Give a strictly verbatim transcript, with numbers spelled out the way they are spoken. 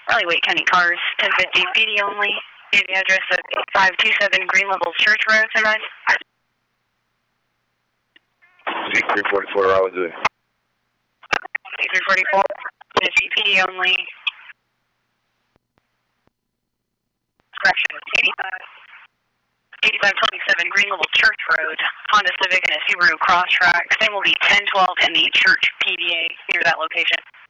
Probably Wake County Cars, ten fifty P D only. Give the address of five two seven Green Levels Church Road, Sunrise. three forty-four, I would do it. three forty-four, fifty P D only. Correction, eighty-five. eighty-five twenty-seven Green Level Church Road, Honda Civic and a Subaru Crosstrack. Same will be ten twelve in the Church P D A near that location.